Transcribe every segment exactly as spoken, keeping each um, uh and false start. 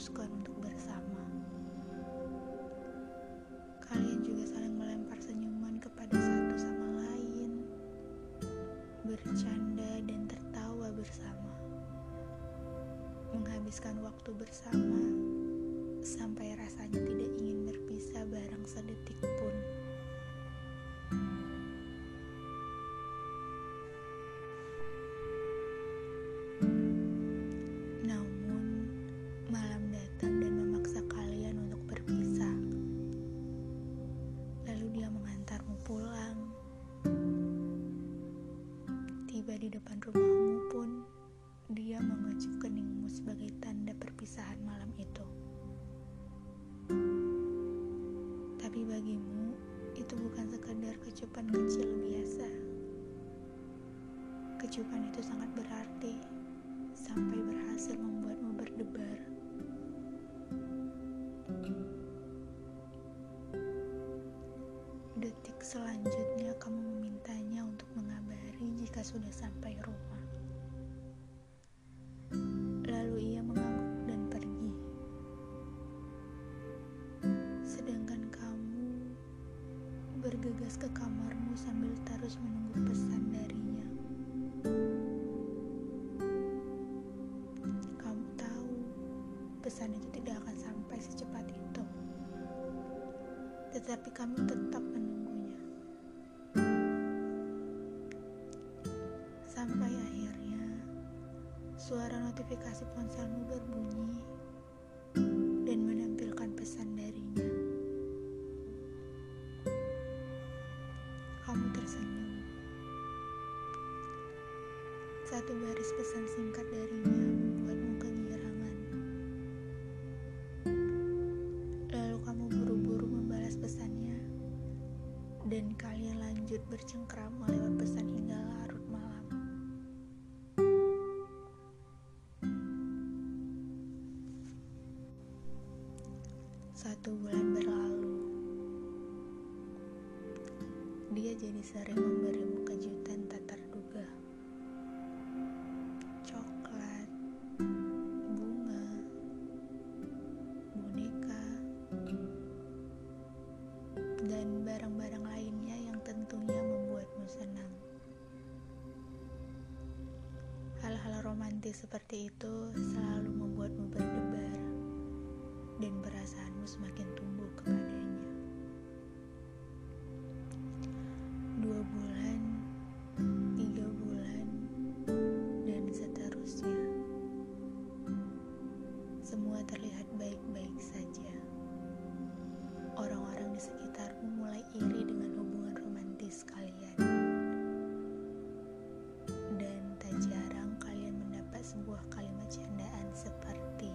memutuskan untuk bersama. Kalian juga saling melempar senyuman kepada satu sama lain, bercanda dan tertawa bersama, menghabiskan waktu bersama sampai rasanya tidak ingin berpisah bareng sedetik pun. Namun malam datang dan memaksa kalian untuk berpisah. Lalu dia mengantarmu pulang. Tiba di depan rumahmu pun, dia mengecup keningmu sebagai tanda perpisahan malam itu. Tapi bagimu, itu bukan sekadar kecupan kecil biasa. Kecupan itu sangat berarti, sampai berhasil membuatmu berdebar. Detik selanjutnya kamu memintanya untuk mengabari jika sudah sampai rumah. Lalu ia mengangguk dan pergi. Sedangkan kamu bergegas ke kamarmu sambil terus menunggu pesan darinya. Kamu tahu, pesan itu tidak akan sampai secepat itu. Tetapi kamu tetap menunggunya. Sampai akhirnya suara notifikasi ponselmu berbunyi dan menampilkan pesan darinya. Kamu tersenyum. Satu baris pesan singkat darinya membuatmu kegirangan. Lalu kamu buru-buru membalas pesannya, dan kalian lanjut bercengkrama lewat pesan hingga larut malam. Satu bulan berlalu. Dia jadi sering memberimu kejutan tak terduga. Coklat, bunga, boneka, dan barang-barang lainnya yang tentunya membuatmu senang. Hal-hal romantis seperti itu selalu membuatmu berdebar, dan perasaanmu semakin tumbuh kepadanya. Dua bulan, tiga bulan, dan seterusnya. Semua terlihat baik-baik saja. Orang-orang di sekitarmu mulai iri dengan hubungan romantis kalian. Dan tak jarang kalian mendapat sebuah kalimat candaan seperti,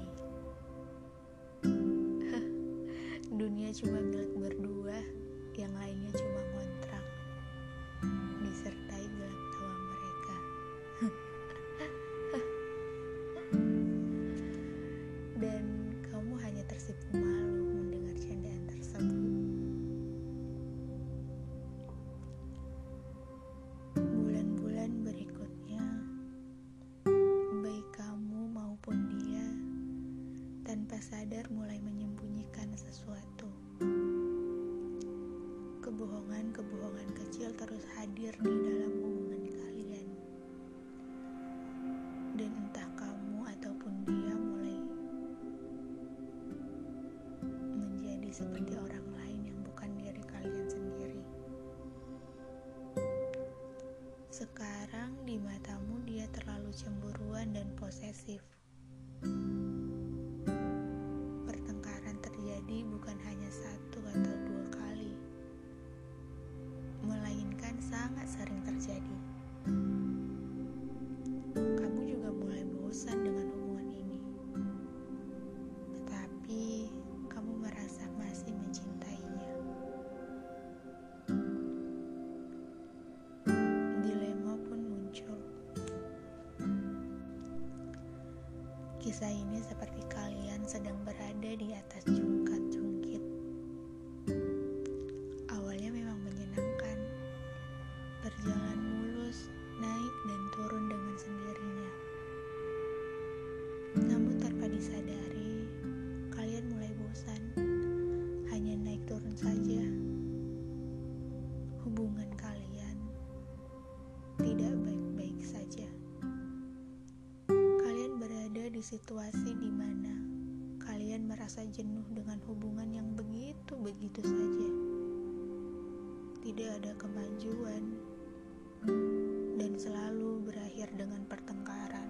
dunia cuma milik berdua, yang lainnya cuma ngontrak, disertai gelak tawa mereka. Dan kamu hanya tersipu malu mendengar candaan tersebut. Bulan-bulan berikutnya, baik kamu maupun dia tanpa sadar mulai menyembunyikan sesuatu. Kebohongan-kebohongan kecil terus hadir di dalam hubungan kalian. Dan entah kamu ataupun dia mulai menjadi seperti orang lain yang bukan diri kalian sendiri. Sekarang di matamu dia terlalu cemburuan dan posesif. Pertengkaran terjadi bukan hanya satu atau dua kali, melainkan sangat sering terjadi. Kamu juga mulai bosan dengan hubungan ini, tetapi kamu merasa masih mencintainya. Dilema pun muncul. Kisah ini seperti kalian sedang berada di atas jungkat-jungkit. Awalnya memang menyenangkan, berjalan mulus, naik dan turun dengan sendirinya. Namun tanpa disadari, situasi di mana kalian merasa jenuh dengan hubungan yang begitu-begitu saja. Tidak ada kemajuan dan selalu berakhir dengan pertengkaran.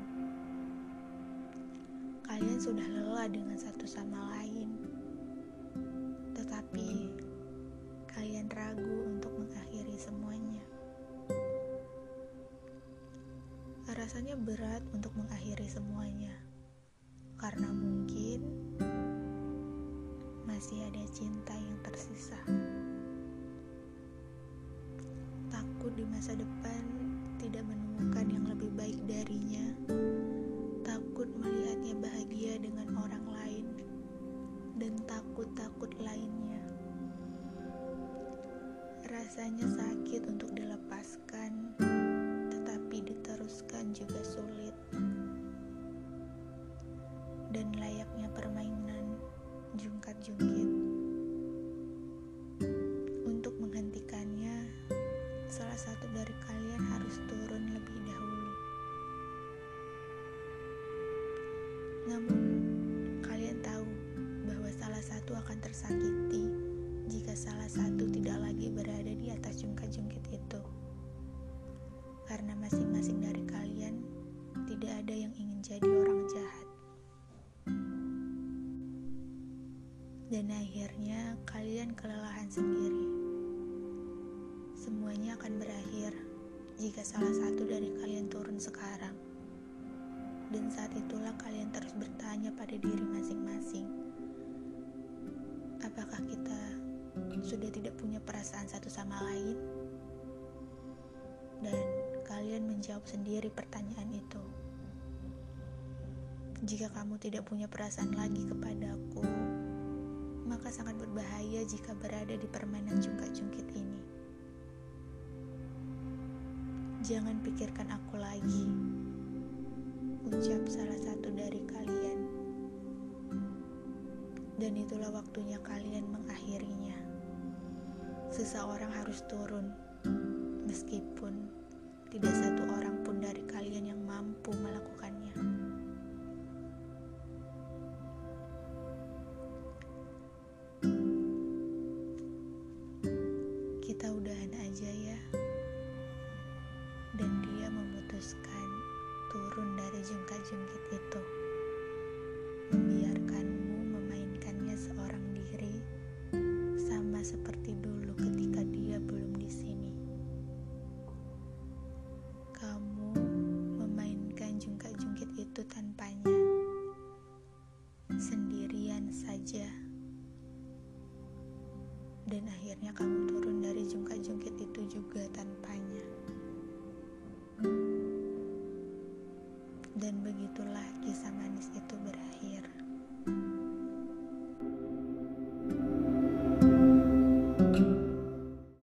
Kalian sudah lelah dengan satu sama lain, tetapi kalian ragu untuk mengakhiri semuanya. Rasanya berat untuk mengakhiri semuanya, karena mungkin masih ada cinta yang tersisa. Takut di masa depan tidak menemukan yang lebih baik darinya. Takut melihatnya bahagia dengan orang lain, dan takut-takut lainnya. Rasanya sakit untuk dilepaskan, tetapi diteruskan juga sulit. Dan layaknya permainan jungkat-jungkit. Untuk menghentikannya, salah satu dari kalian harus turun lebih dahulu. Namun, kalian tahu bahwa salah satu akan tersakiti jika salah satu tidak lagi berada di atas jungkat-jungkit itu. Karena masing-masing dari kalian tidak ada yang ingin jadi orang jahat. Dan akhirnya kalian kelelahan sendiri. Semuanya akan berakhir jika salah satu dari kalian turun sekarang. Dan saat itulah kalian terus bertanya pada diri masing-masing, apakah kita sudah tidak punya perasaan satu sama lain? Dan kalian menjawab sendiri pertanyaan itu. Jika kamu tidak punya perasaan lagi kepadaku, maka sangat berbahaya jika berada di permainan jungkat-jungkit ini. Jangan pikirkan aku lagi, ucap salah satu dari kalian. Dan itulah waktunya kalian mengakhirinya. Seseorang harus turun, meskipun tidak satu orang pun dari kalian yang mampu melakukannya. Kita udahan aja ya. Dan dia memutuskan turun dari jungkat-jungkit itu.